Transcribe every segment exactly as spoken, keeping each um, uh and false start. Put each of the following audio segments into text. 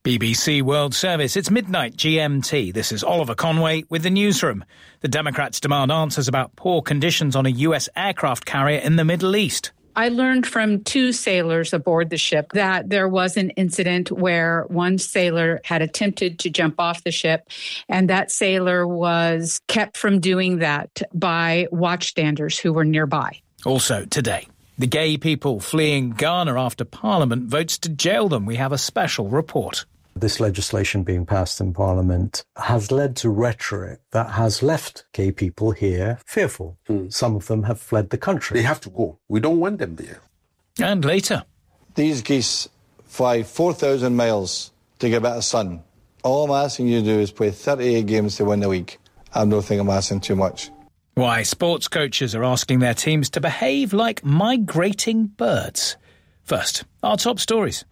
B B C World Service, it's midnight G M T. This is Oliver Conway with the newsroom. The Democrats demand answers about poor conditions on a U S aircraft carrier in the Middle East. I learned from two sailors aboard the ship that there was an incident where one sailor had attempted to jump off the ship, and that sailor was kept from doing that by watchstanders who were nearby. Also today, the gay people fleeing Ghana after Parliament votes to jail them. We have a special report. This legislation being passed in Parliament has led to rhetoric that has left gay people here fearful. Mm. Some of them have fled the country. They have to go. We don't want them there. And later. These geese fly four thousand miles to get a bit of sun. All I'm asking you to do is play thirty-eight games to win the league. I don't think I'm asking too much. Why sports coaches are asking their teams to behave like migrating birds. First, our top stories.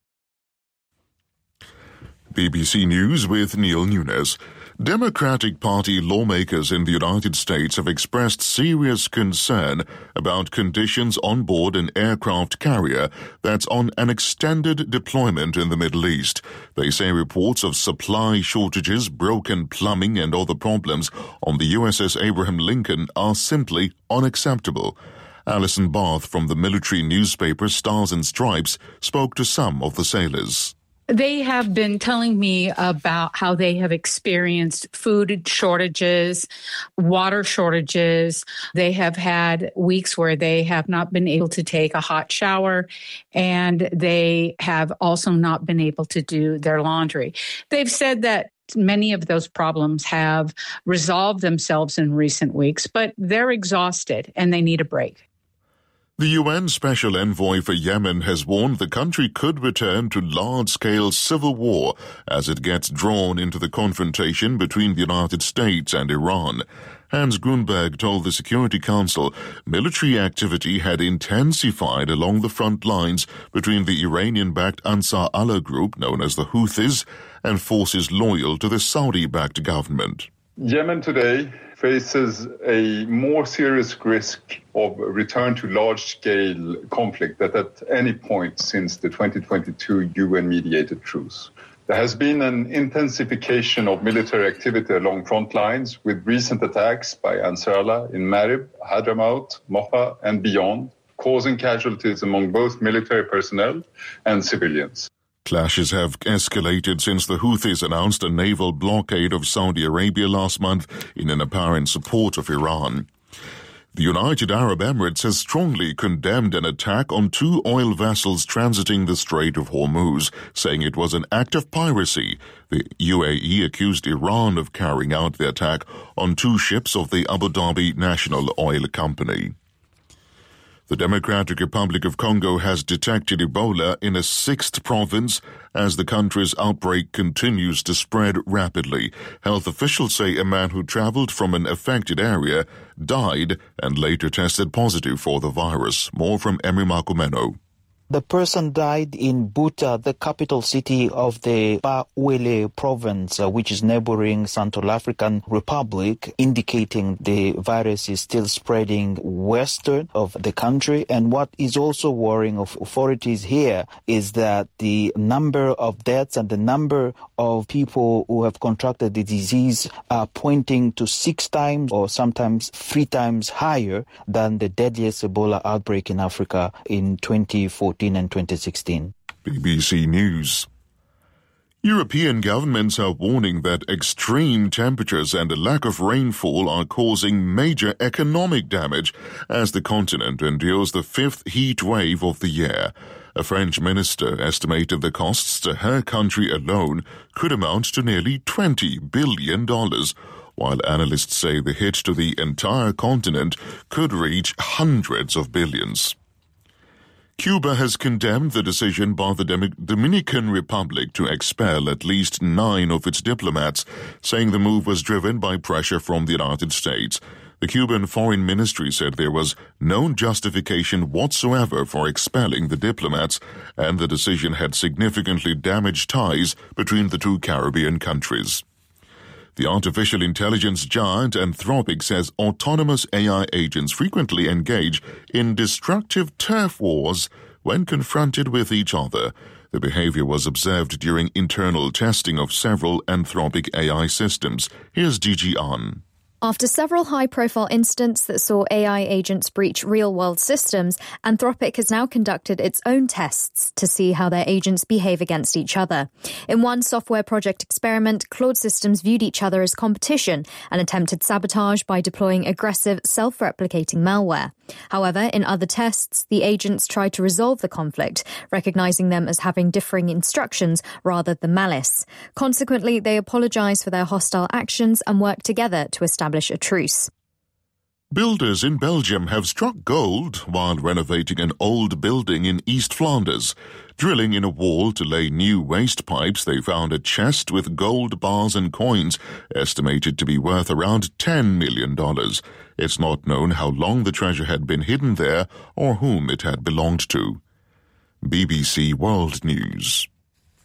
B B C News with Neil Nunes. Democratic Party lawmakers in the United States have expressed serious concern about conditions on board an aircraft carrier that's on an extended deployment in the Middle East. They say reports of supply shortages, broken plumbing and other problems on the U S S Abraham Lincoln are simply unacceptable. Alison Barth from the military newspaper Stars and Stripes spoke to some of the sailors. They have been telling me about how they have experienced food shortages, water shortages. They have had weeks where they have not been able to take a hot shower, and they have also not been able to do their laundry. They've said that many of those problems have resolved themselves in recent weeks, but they're exhausted and they need a break. The U N Special Envoy for Yemen has warned the country could return to large-scale civil war as it gets drawn into the confrontation between the United States and Iran. Hans Grunberg told the Security Council military activity had intensified along the front lines between the Iranian-backed Ansar Allah group, known as the Houthis, and forces loyal to the Saudi-backed government. Yemen today faces a more serious risk of return to large-scale conflict than at any point since the twenty twenty-two U N-mediated truce. There has been an intensification of military activity along front lines with recent attacks by Ansar Allah in Marib, Hadramaut, Mocha and beyond, causing casualties among both military personnel and civilians. Clashes have escalated since the Houthis announced a naval blockade of Saudi Arabia last month in an apparent support of Iran. The United Arab Emirates has strongly condemned an attack on two oil vessels transiting the Strait of Hormuz, saying it was an act of piracy. The U A E accused Iran of carrying out the attack on two ships of the Abu Dhabi National Oil Company. The Democratic Republic of Congo has detected Ebola in a sixth province as the country's outbreak continues to spread rapidly. Health officials say a man who traveled from an affected area died and later tested positive for the virus. More from Emi Makumeno. The person died in Buta, the capital city of the Bawele province, uh, which is neighboring Central African Republic, indicating the virus is still spreading western of the country. And what is also worrying of authorities here is that the number of deaths and the number of people who have contracted the disease are pointing to six times or sometimes three times higher than the deadliest Ebola outbreak in Africa in twenty fourteen and twenty sixteen. B B C News. European governments are warning that extreme temperatures and a lack of rainfall are causing major economic damage as the continent endures the fifth heat wave of the year. A French minister estimated the costs to her country alone could amount to nearly twenty billion dollars, while analysts say the hit to the entire continent could reach hundreds of billions. Cuba has condemned the decision by the Dem- Dominican Republic to expel at least nine of its diplomats, saying the move was driven by pressure from the United States. The Cuban Foreign Ministry said there was no justification whatsoever for expelling the diplomats, and the decision had significantly damaged ties between the two Caribbean countries. The artificial intelligence giant Anthropic says autonomous A I agents frequently engage in destructive turf wars when confronted with each other. The behavior was observed during internal testing of several Anthropic A I systems. Here's Gigi An. After several high-profile incidents that saw A I agents breach real-world systems, Anthropic has now conducted its own tests to see how their agents behave against each other. In one software project experiment, Claude systems viewed each other as competition and attempted sabotage by deploying aggressive, self-replicating malware. However, in other tests, the agents tried to resolve the conflict, recognizing them as having differing instructions rather than malice. Consequently, they apologized for their hostile actions and worked together to establish a truce. Builders in Belgium have struck gold while renovating an old building in East Flanders. Drilling in a wall to lay new waste pipes, they found a chest with gold bars and coins, estimated to be worth around ten million dollars. It's not known how long the treasure had been hidden there or whom it had belonged to. B B C World News.